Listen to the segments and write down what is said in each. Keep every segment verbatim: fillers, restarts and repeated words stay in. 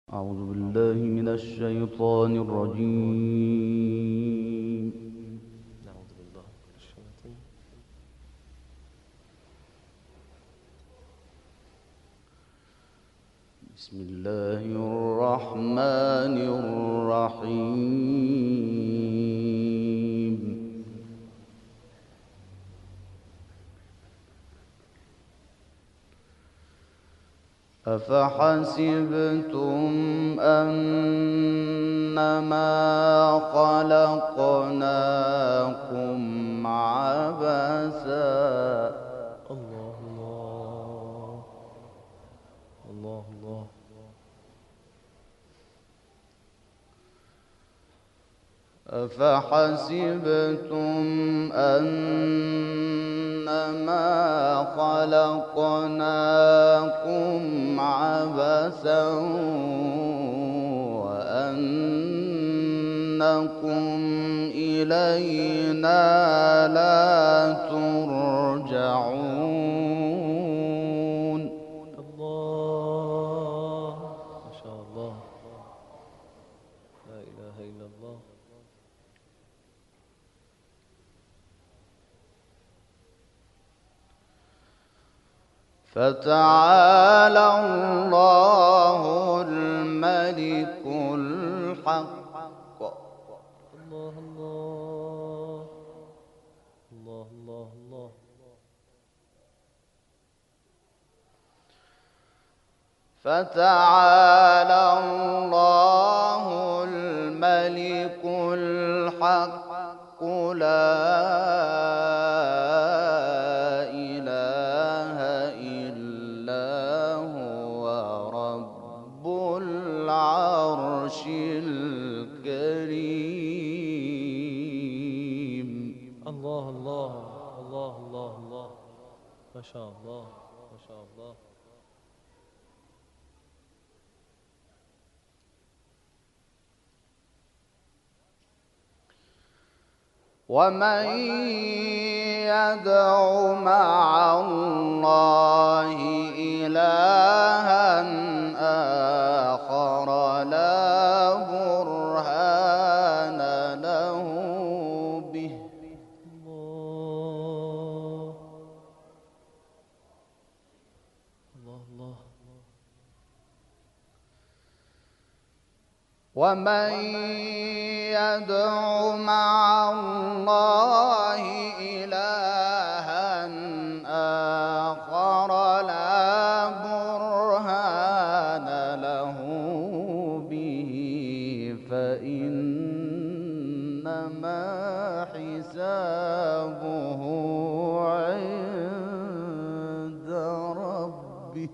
أعوذ بالله من الشيطان الرجيم. نعوذ بالله من الشياطين. بسم الله الرحمن الرحيم. أفحسبتم أنما خلقناكم عبثا الله الله الله الله أفحسبتم أنما خلقناكم عبثا وأنكم إلينا لا ترجعون. الله ما شاء الله، لا إله إلا الله. فتعالى الله الملك الحق. الله الله الله الله الله. فتعالى الله الملك الحق لا إله إلا هو رب العرش الكريم. الله الله الله الله الله ما شاء الله ما شاء الله. ومن يدع مع الله إلها آخر لا برهان له به. الله الله الله. ومن يدع مع الله إلها آخر لا برهان له به فإنما حسابه عند ربه.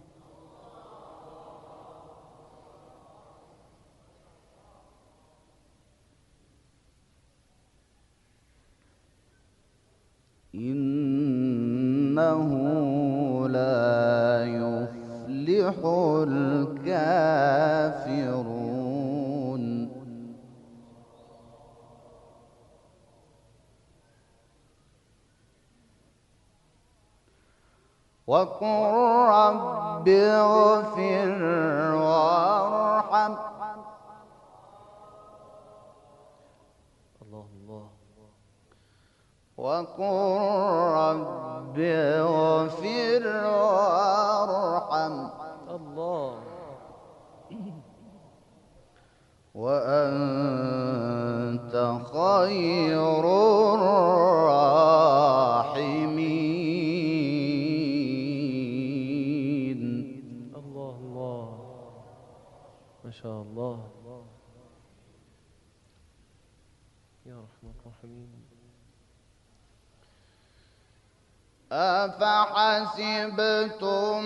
إنه لا يفلح الكافرون. وقل رب اغفر وارحم. الله الله وقل رب اغفر وارحم الله. وأنت خير الراحمين. الله الله ما شاء الله. يا رحمن الراحمين. أفحسبتم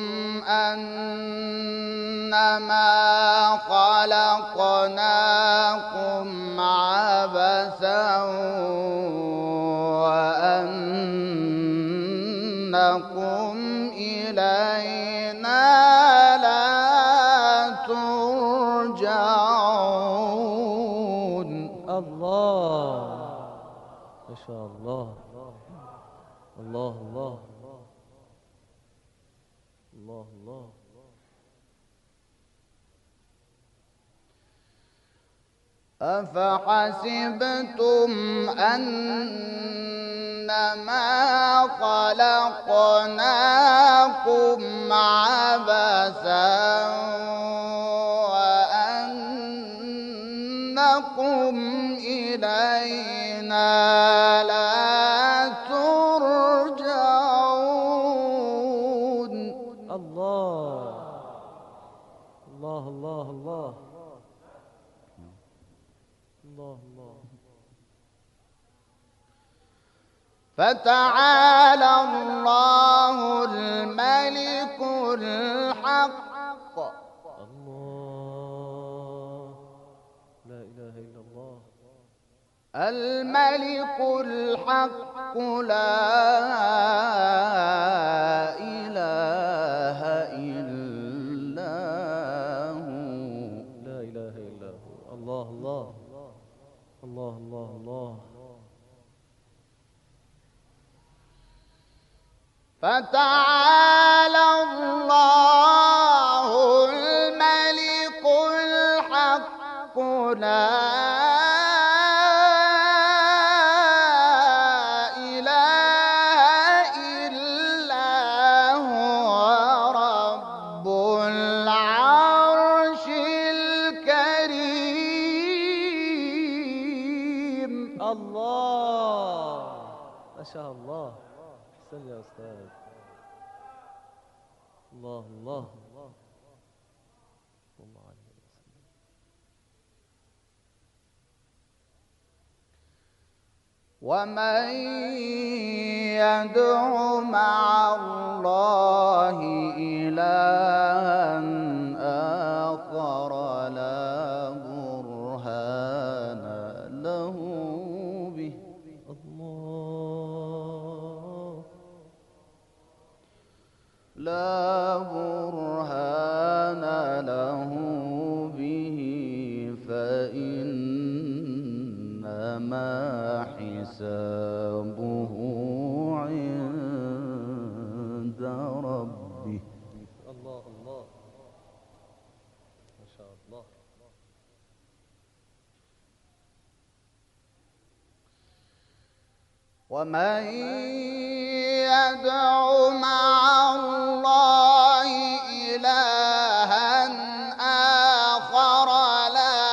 أنما خلقناكم عبثا وأنكم إلينا لا ترجعون. الله ما شاء الله. الله الله الله الله. أفحسبتم أنما خلقناكم عبثا وأنكم إلينا لا ترجعون. الله الله الله الله الله الله. فتعالى الله الملك الحق. الله لا إله إلا الله. الملك الحق لا إله إلا هو. لا إله إلا هو. الله الله الله الله الله. فتعالى الله الملك الحق لا إله إلا هو رب العرش الكريم. الله ما شاء الله. أحسن يا أستاذ. الله الله الله الله عليه وسلم. ومن يدع مع الله إلها آخر لا برهان له به. الله لا برهان له به فإنما حسابه عند ربه. الله الله ما شاء الله. ومن يدع مع الله إلها آخر لا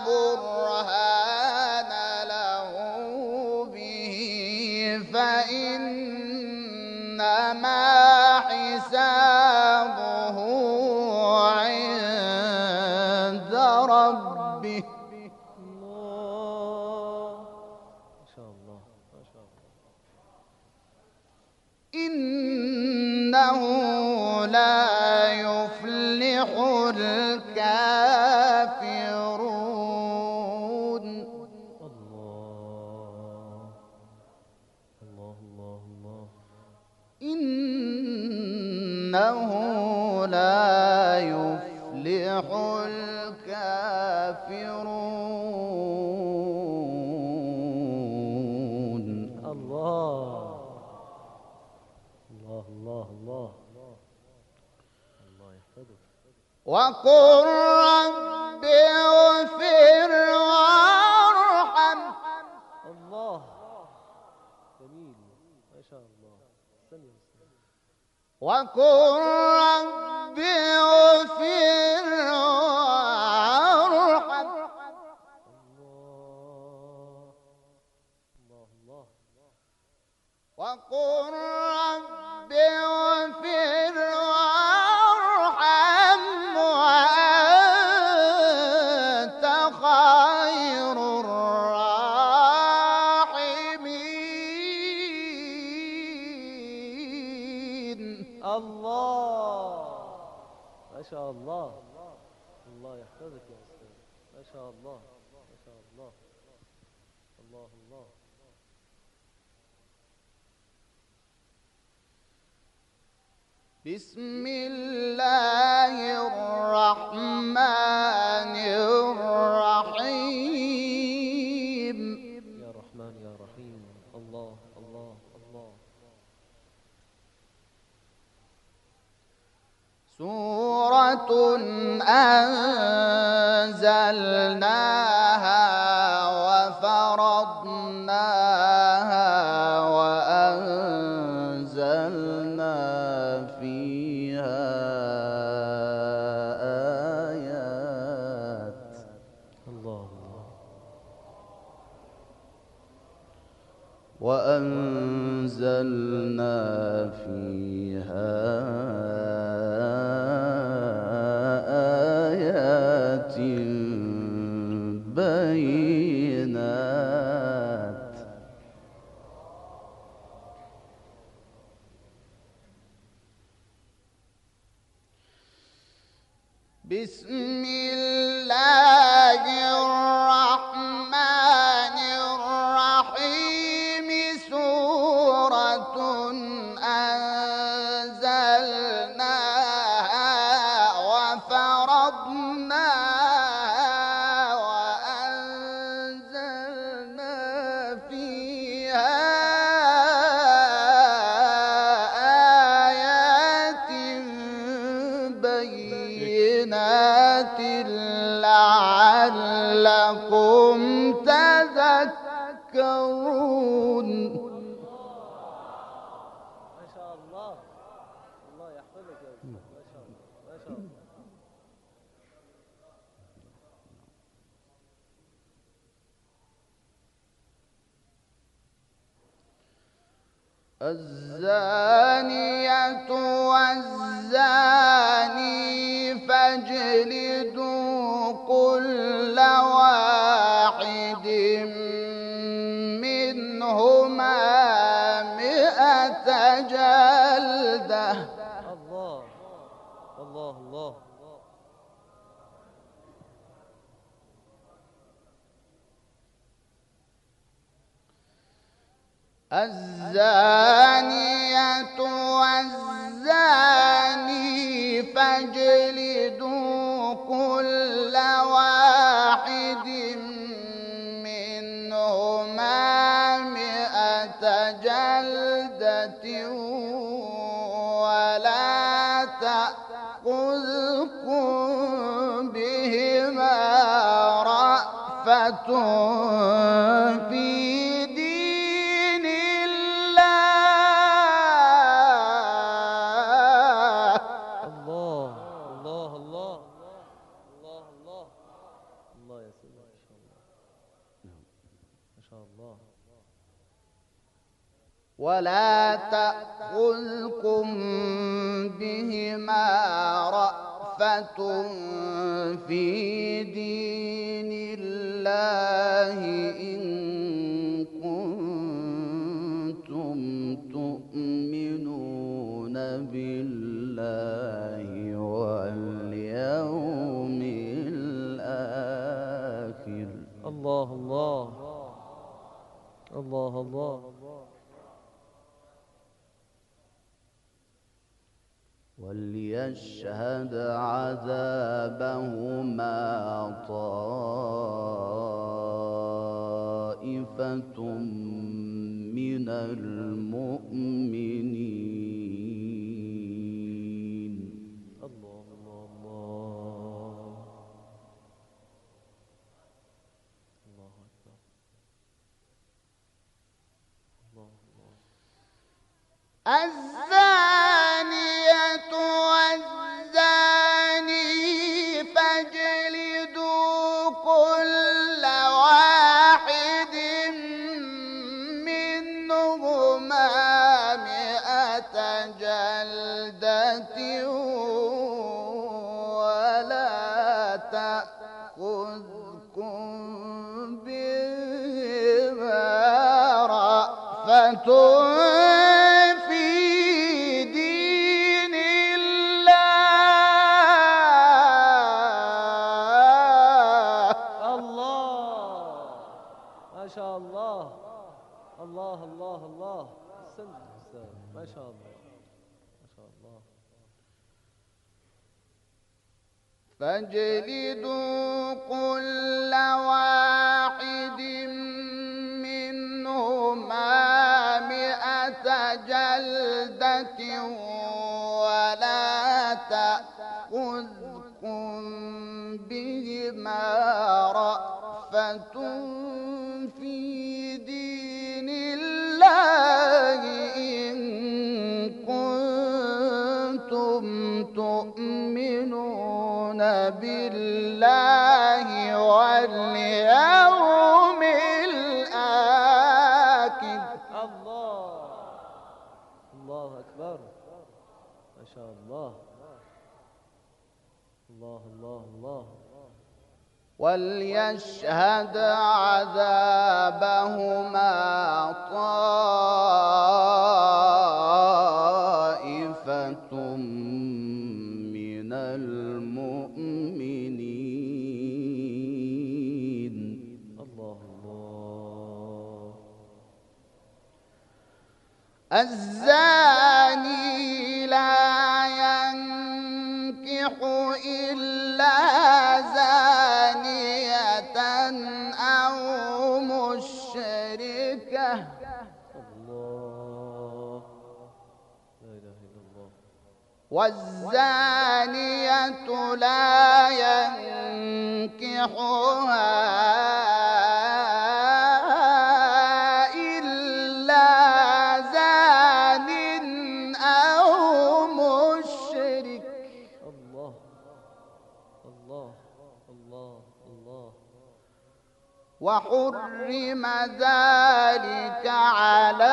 برهان له به فإنما حسابه عند ربه. إنه لا يفلح الكافرون. الله الله الله الله. إنه لا يفلح الكافرون. الله الله الله الله الله يحفظك. وقل رب اغفر وارحم. الله جميل ما شاء الله. استني استني. وقل رب اغفر وارحم. الله الله الله. وقل رب اغفر وارحم وأنت خير الراحمين. الله ما شاء الله. الله يحفظك يا أستاذ. ما شاء الله ما شاء الله. الله الله. بسم الله الرحمن الرحيم. يا رحمن يا رحيم. الله الله الله. سورة أنزلناها بسم الله الرحمن الرحيم سورة أنزلناها وفرضناها وأنزلنا فيها آيات بينات لعلكم تذكرون. ما شاء الله. الله يحفظك يا أستاذ. ما شاء الله ما شاء الله. الزانية والزاني فاجلدوا كل واحد منهما مئة جلدة. الله الله الله. الزانية والزاني فاجلدوا كل واحد منهما مئة جلدة ولا تأخذكم بهما رأفة في ولا تأخذكم بهما رأفة في دين الله إن كنتم تؤمنون بالله واليوم الآخر. الله الله الله الله. وليشهد عذابهما طائفة من المؤمنين. الله الله الله. الله أكبر. الله الله. الزانية والزاني فاجلدوا كل واحد منهما مئة جلدة ولا تأخذكم بهما رأفة الله الله الله. استنى استنى. ما شاء الله ما شاء الله. فاجلدوا كل واحد منهما مئة جلدة ولا تأخذكم بهما رأفة في دين الله إن كنتم تؤمنون بالله واليوم الآخر. الله الله أكبر. ما شاء الله. الله الله الله. وليشهد عذابهما طائفة من المؤمنين المؤمنين. الله الله. الزاني لا ينكح إلا زانية أو مشركة. الله. لا إله إلا الله. والزانية لا ينكحها إلا زان أو مشرك. الله الله الله الله. وحرم ذلك على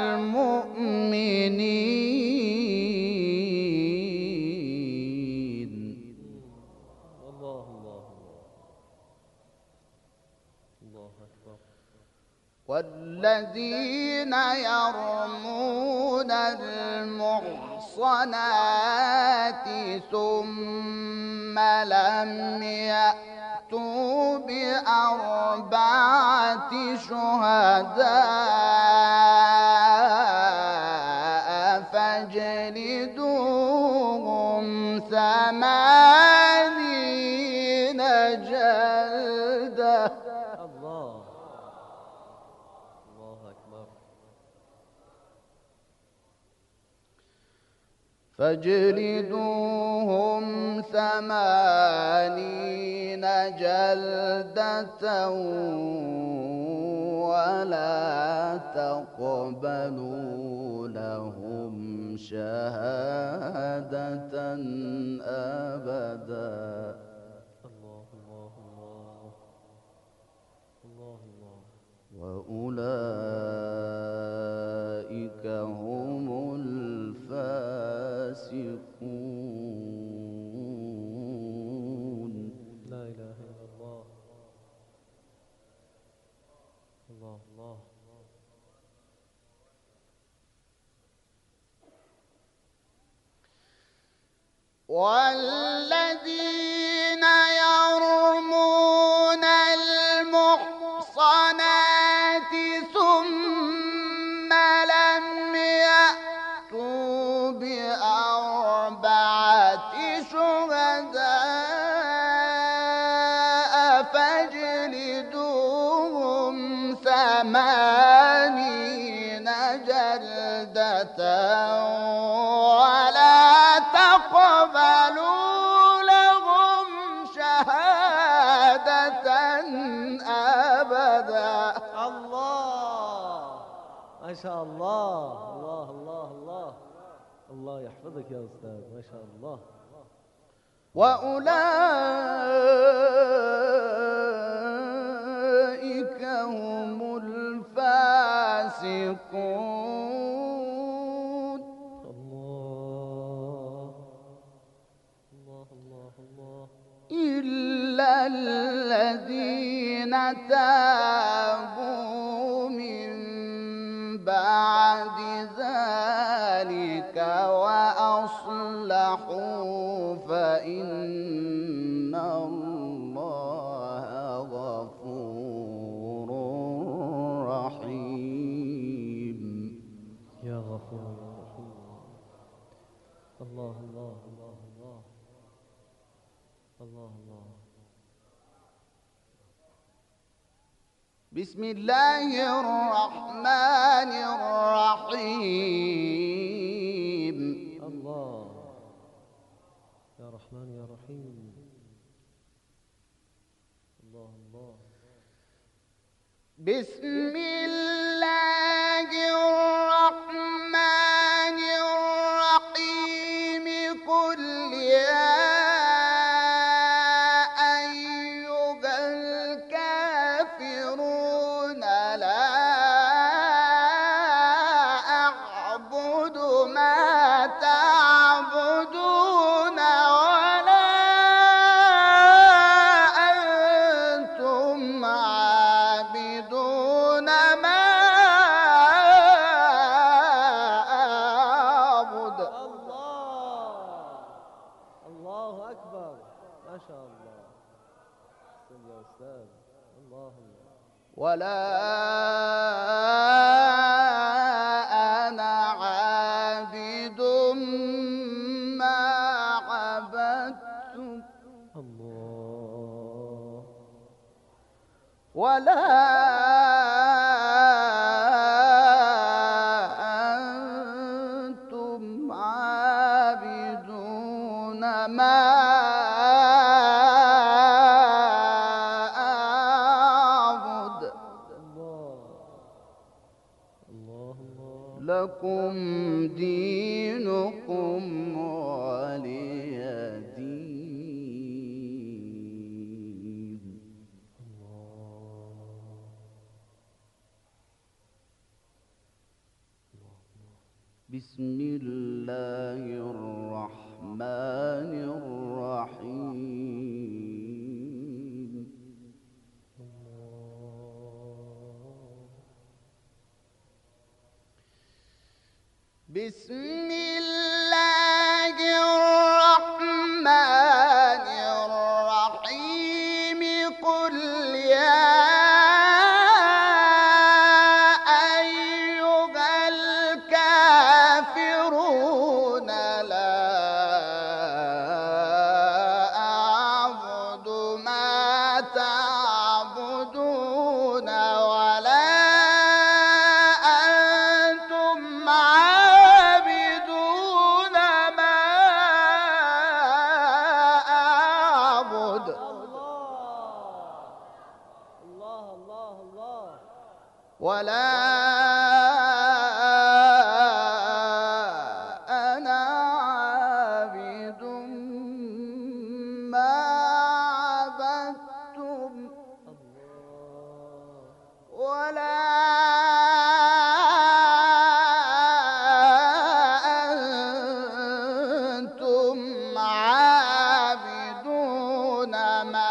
المؤمنين. الله الله الله أكبر. والذين يرمون المحصنات ثم لم يأتوا بأربعة شهداء فاجلدوهم ثمانين جلدة. الله الله أكبر. فاجلدوهم ثمانين جلدة ولا تقبلوا لهم شهادة أبدا. الله الله الله الله الله. وأولئك هم الفاسقون. لا إله إلا الله. الله الله. والذين يرمون المحصنات ثم لم يأتوا بأربعة شهداء فاجلدوهم ثمانين جلدة ولا تقبلوا لهم شهادة أبدا. الله ما شاء الله. الله الله الله. الله يحفظك يا أستاذ. ما شاء الله. وأولئك هم الفاسقون. الله الله الله الله. إلا الذين تابوا من بعد ذلك وأصلحوا فإن الله غفور رحيم. يا غفور يا رحيم. الله الله الله الله الله الله. بسم الله الرحمن الرحيم. الله يا رحمن يا رحيم. الله الله. بسم الله الرحمن الرحيم. قل يا أيها الكافرون لا أعبد ما تعبدون ولا أنتم عابدون ما شاء الله. أحسن يا أستاذ. الله الله. ولا أنا عابد ما عبدتم الله. ولا أنتم عابدون ما أعبد لكم دينكم ولي دين. بسم الله الرحمن الرحيم. بسم الله الرحمن الرحيم. قل يا أيها الكافرون لا أعبد ما تعبدون ولا أنتم عابدون ما أعبد. الله الله الله. ولا أنا عابد ما عبدتم ولا أنتم عابدون ما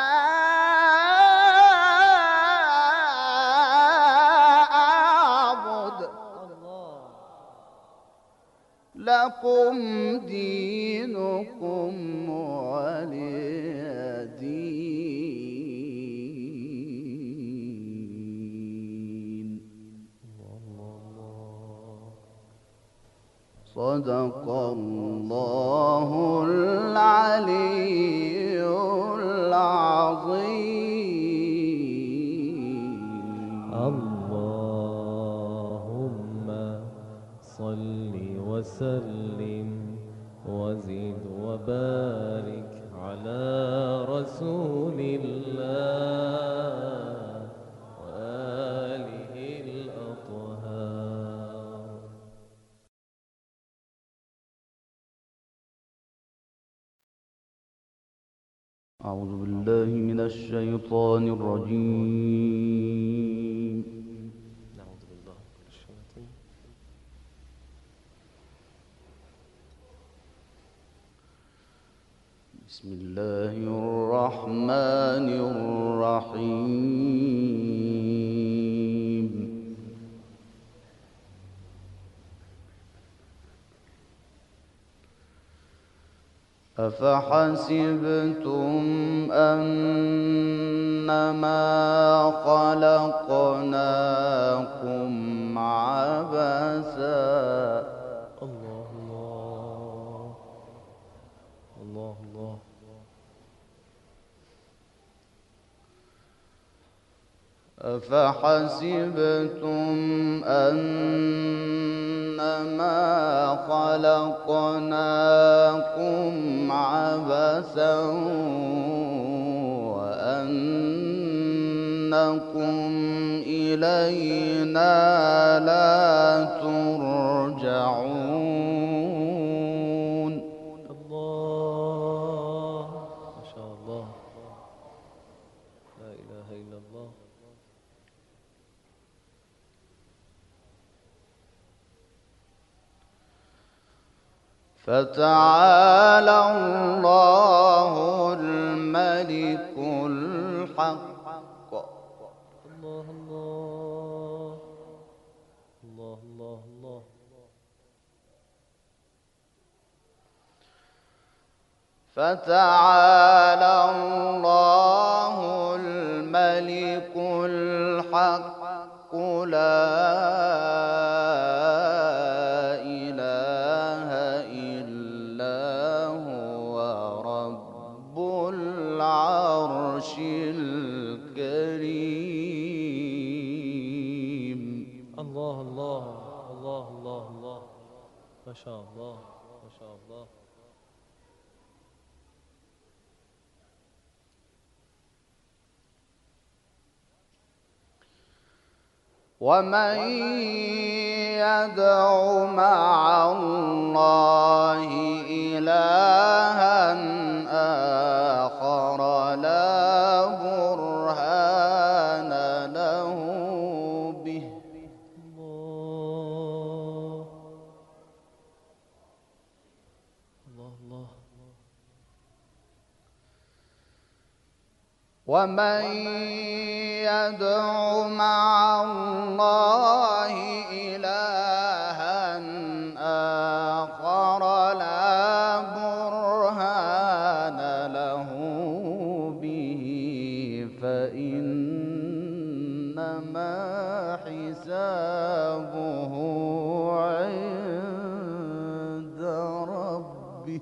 أعبد لكم دينكم ولي دين. صدق الله العلي العظيم. اللهم صل وسلم وزد وبارك على رسول الله وآله الأطهار. أعوذ بالله من الشيطان الرجيم. نعوذ بالله من الشيطان. بسم الله الرحمن الرحيم. أفحسبتم أنما خلقناكم عبثا الله الله الله الله. أفحسبتم أنما خلقناكم عبثا وأنكم إلينا لا ترجعون. الله ما شاء الله. لا إله إلا الله. فتعالى الله الملك الحق. الله الله الله الله الله. فتعالى العرش الكريم. الله الله الله الله الله، ما شاء الله ما شاء الله. ومن يدع مع الله إلها آخر لا برهان له به. الله الله الله. ومن يدع مع الله إلها آخر لا برهان له به فإنما حسابه عند ربه.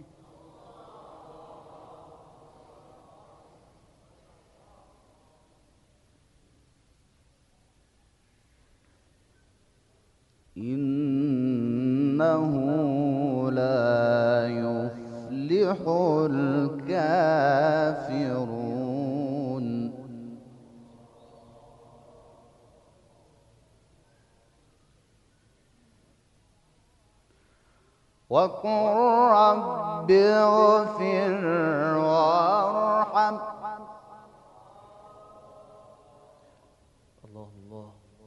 إنه لا يفلح الكافرون. وقل رب اغفر وارحم. الله الله.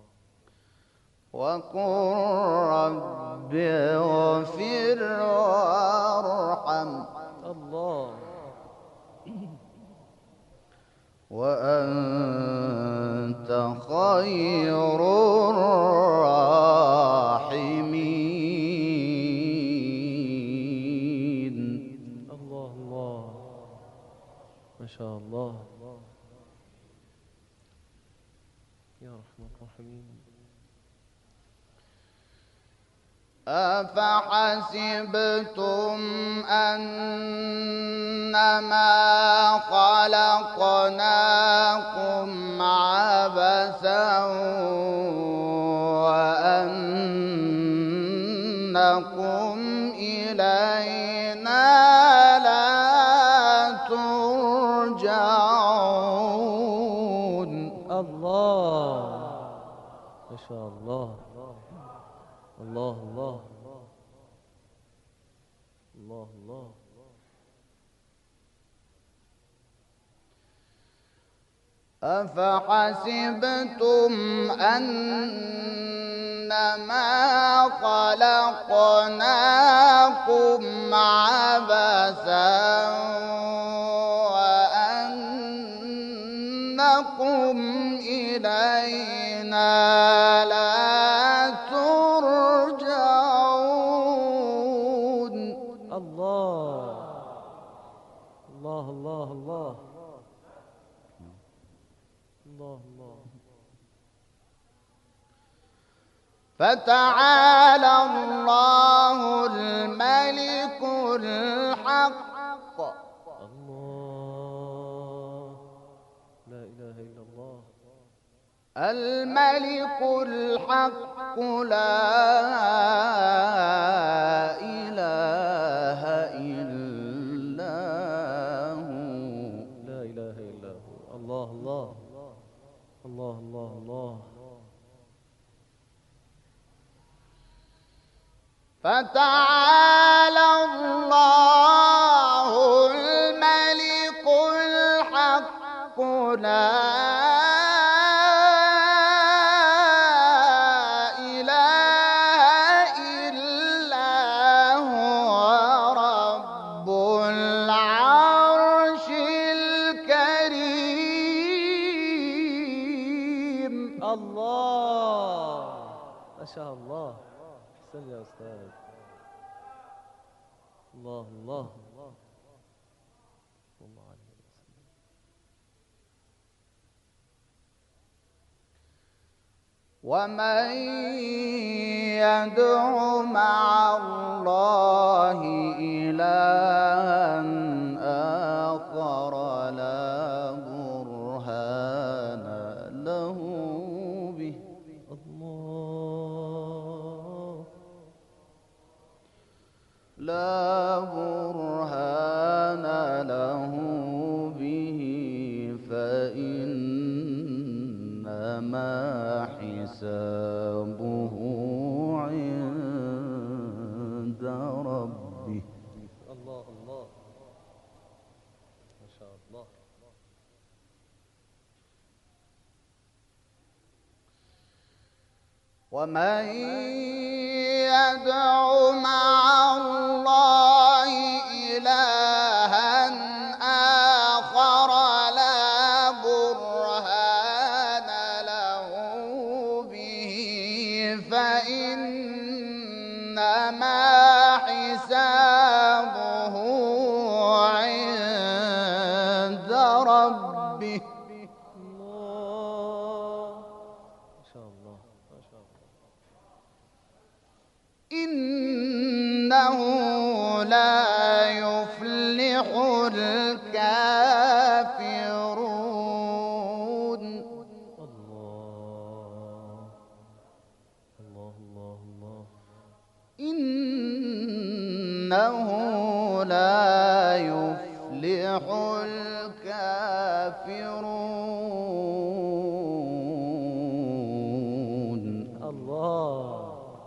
وقل رب اغفر وارحم. الله. وأنت خير الراحمين. الله الله، ما شاء الله. يا رحمة الرحيم. أفحسبتم أنما خلقناكم عبثا وأنكم إلينا لا ترجعون. الله ما شاء الله. الله الله الله الله. أفحسبتم أنما خلقناكم عبثا وأنكم إلينا لا ترجعون. الله الله الله الله الله الله. فتعالى الله الملك الحق. الله لا إله إلا الله. الملك الحق لا إله إلا هو. لا إله إلا هو. الله الله الله الله الله. فتعالى الله الملك الحق لا إله إلا هو رب العرش الكريم. الله ما شاء الله. أحسن يا أستاذ. الله الله الله الله عليه وسلم. ومن يدع مع الله إلها آخر لا برهان له به الله لا برهان له به فإنما حسابه عند ربه. الله الله ما شاء الله. ومن يدع مع الله إلها آخر لا برهان له به فإنما حسابه عند ربه. الله ما شاء الله ما شاء الله. إنه لا يفلح الكافرون. الله الله الله الله. إنه لا يفلح الكافرون. الله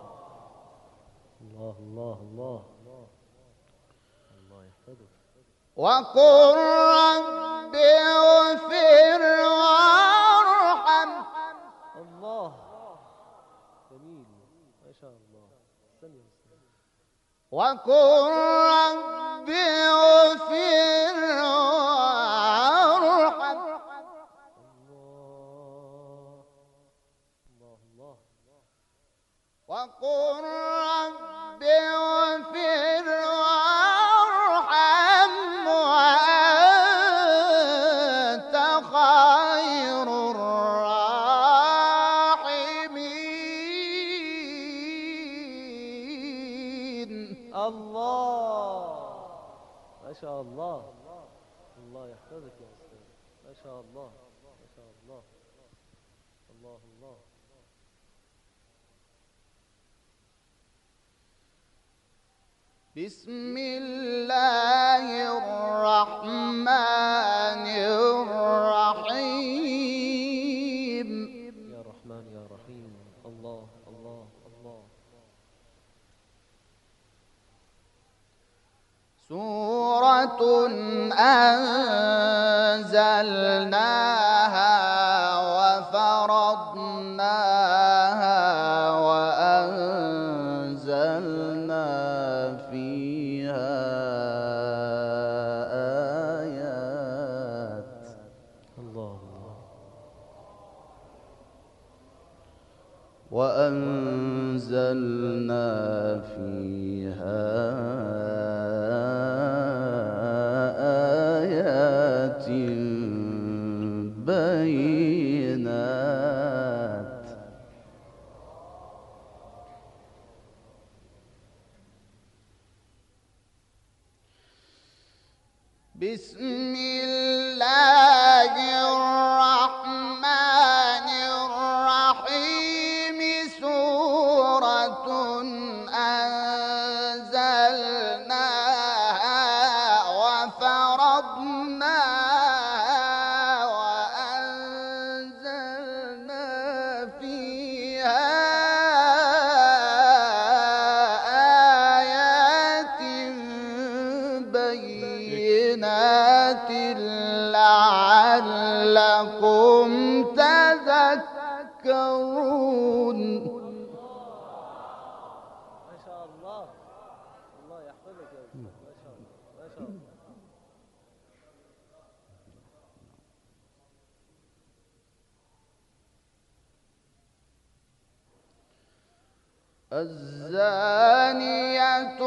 الله الله الله الله يحفظك. وقل رب اغفر وارحم. الله جميل ما شاء الله. استني بس. وقل رب اغفر وارحم. الله الله الله. وقل رب اغفر وارحم وأنت خير الراحمين. الله ما شاء الله. الله يحفظك يا أستاذ. ما شاء الله ما شاء الله. الله الله. بسم الله الرحمن الرحيم. يا رحمن يا رحيم. الله الله الله. سورة أنزلناها وفرضناها وأنزلنا فيها آيات. الله الله. وأنزلنا فيها آيات بينات. بسم الله الرحمن الرحيم. سورة أنزلناها وفرضناها وأنزلنا فيها آيات بينات لعلكم تذكرون. ما شاء الله. الله يحفظك يا أستاذ. ما شاء الله ما شاء الله. الزانية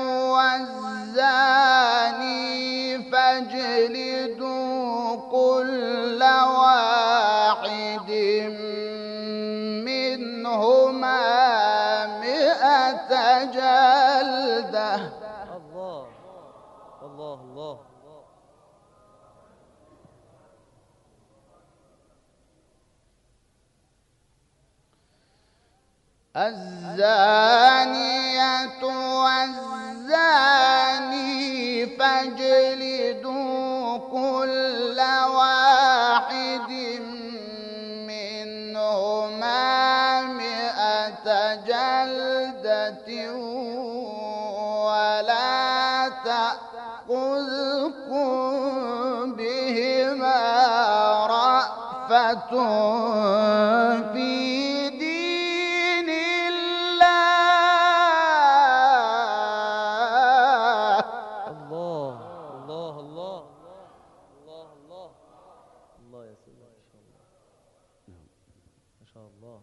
والزاني فاجلدوا كل واحد منهما مئة جلدة. الله الله الله. الزانية والزاني فاجلدوا كل واحد منهما مئة جلدة ولا تأخذكم بهما رأفة في دين الله. الله الله الله الله الله الله يا سيدي، ما شاء الله ما شاء الله.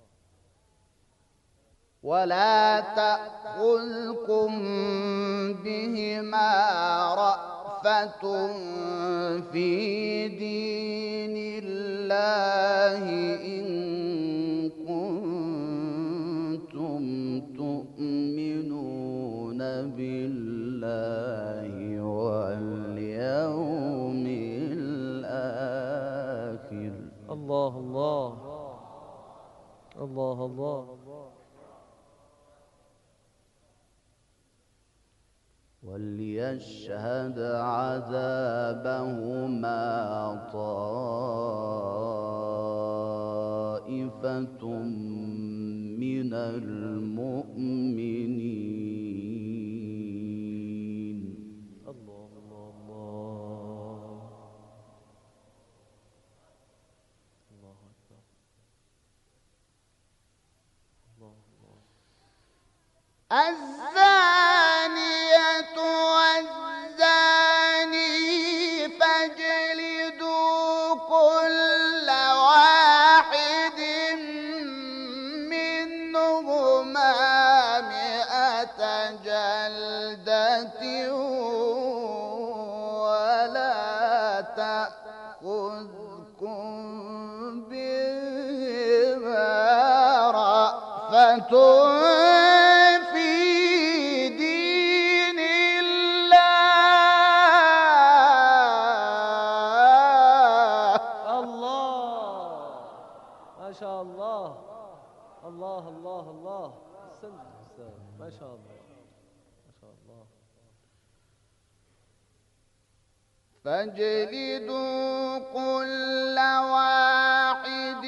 ولا تأخذكم بهما رأفة في دين الله إن كنتم تؤمنون بالله واليوم الآخر. الله الله الله الله. وليشهد عذابهما طائفة من المؤمنين. الله الله الله الله أكبر. الله الله. الزانية والزاني فاجلدوا كل واحد منهما مئة جلدة ولا تأخذكم بهما رأفة الله الله الله. سند ما شاء الله ما شاء الله. فاجلدوا كل واحد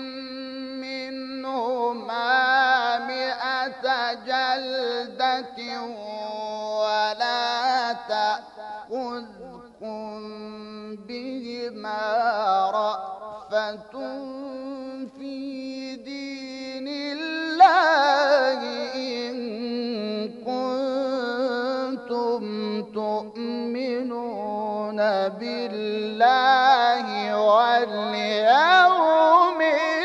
منهما مئة جلدة ولا تأخذكم بهما رأفة في دين الله إن كنتم تؤمنون بالله واليوم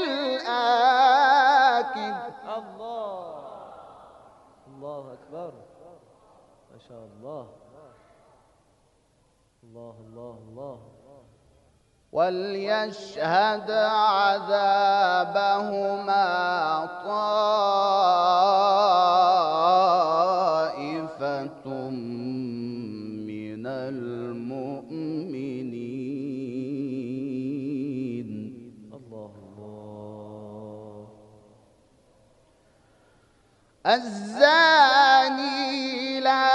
الآخر. الله الله أكبر. ما شاء الله. الله الله الله. وليشهد عذابهما طائفة من المؤمنين. الله الله. الزاني لا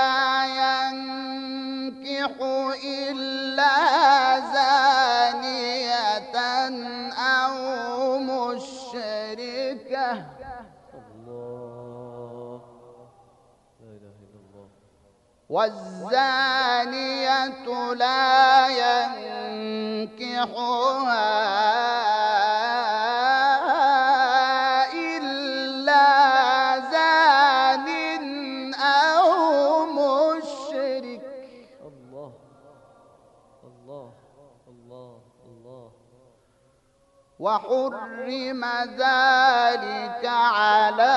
ينكح إلا زانية أو مشركة. الله لا إله إلا الله. والزانية لا ينكحها إلا زان أو مشرك. الله الله الله الله. وحرم ذلك على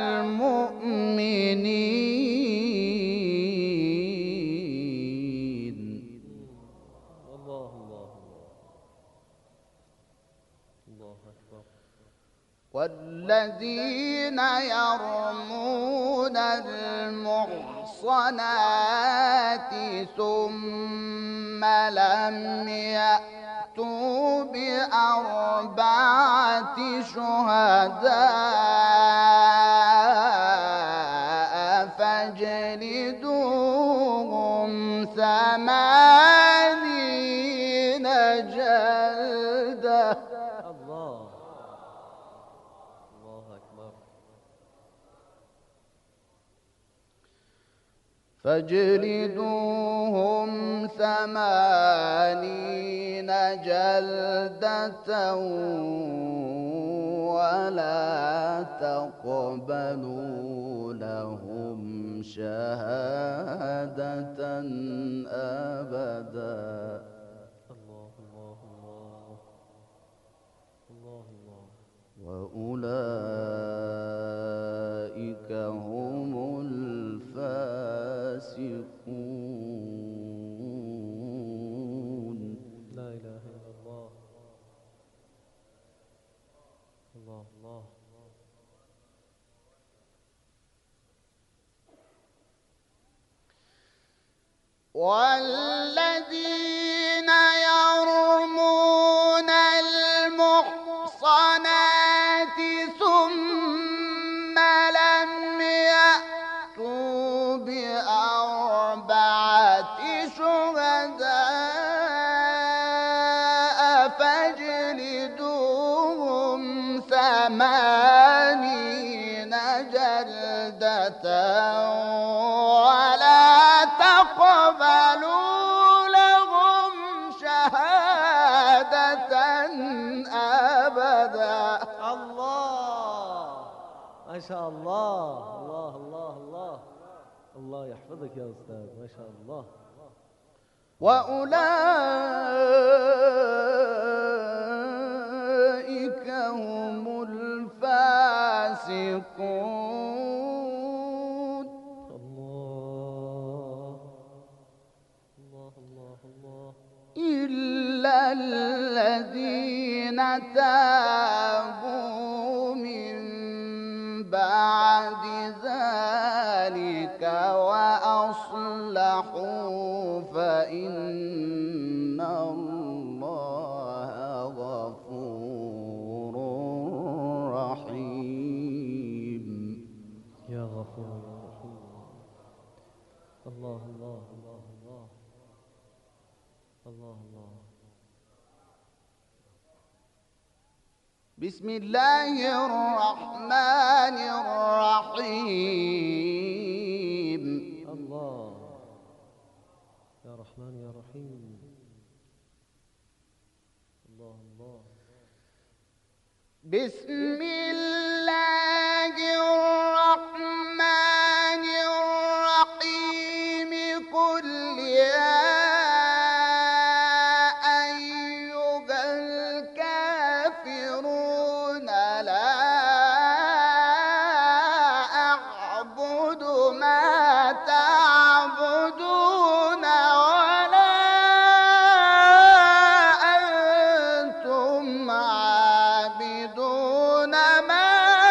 المؤمنين. الله الله الله أكبر. والذين يرمون المحصنات ثم لم يأتوا بأربعة شهداء جلدة. الله الله أكبر. فاجلدوهم ثمانين جلدة ولا تقبلوا لهم شهادة أبدا. الله الله الله الله الله. وأولئك هم الفاسقون. لا إله إلا الله. الله الله. والذين يرمون المحصنات ثم لم يأتوا بأربعة شهداء فاجلدوهم ثمانين جلدة ولا تقبلوا لهم شهادة أبدا. الله ما شاء الله. الله الله الله. الله يحفظك يا أستاذ، ما شاء الله. وأولئك هم الفاسقون. الله الله الله الله. إلا الذين تابوا من بعد ذلك وأصلحوا فإن الله غفور رحيم. يا غفور يا رحيم. الله الله الله الله الله الله. بسم الله الرحمن الرحيم. الله يا رحمن يا رحيم. الله الله. بسم الله الرحمن الرحيم. قل يا أيها الكافرون لا أعبد ما تعبدون ولا أنتم عابدون ما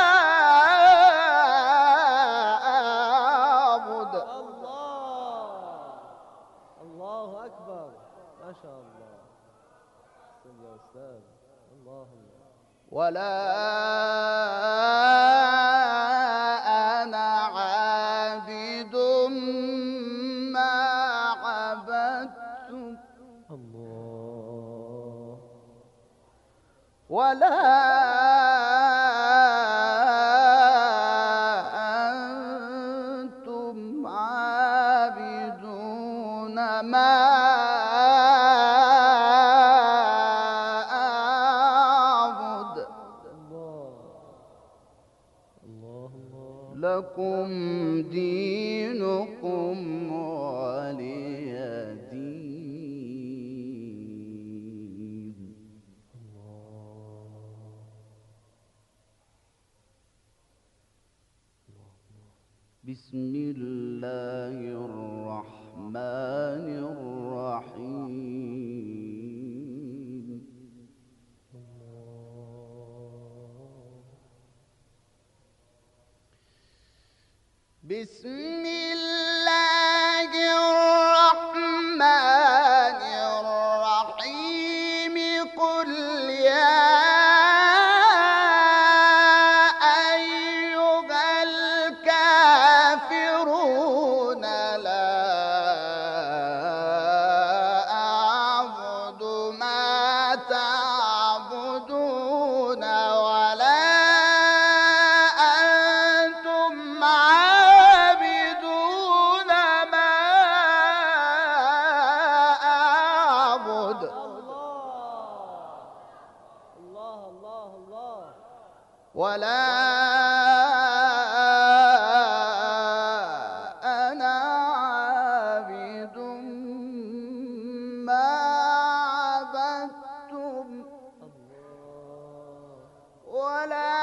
أعبد. الله الله أكبر. ما شاء الله. أحسن يا أستاذ. الله الله. ولا أنا عابد ما عبدتم الله ولا أنتم عابدون ما أعبد. الله الله الله. لكم دينكم ولي دين. بسم الله الرحمن الرحيم. بسم الله الرحمن الرحيم. قل يا أيها الكافرون لا أعبد ما ولا أنا عابد ما عبدتم ولا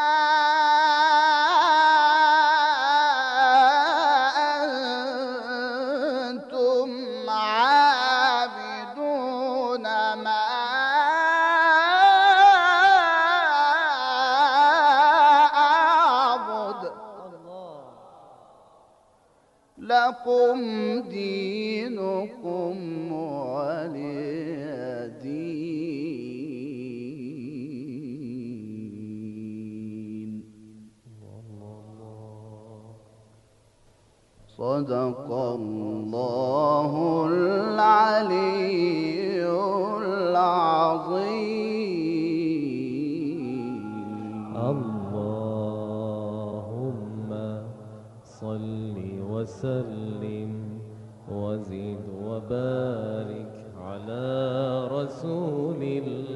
أنتم عابدون ما لكم دينكم ولي دين. صدق الله العلي العظيم. اللهم صل وسلم وزد وبارك على رسول الله.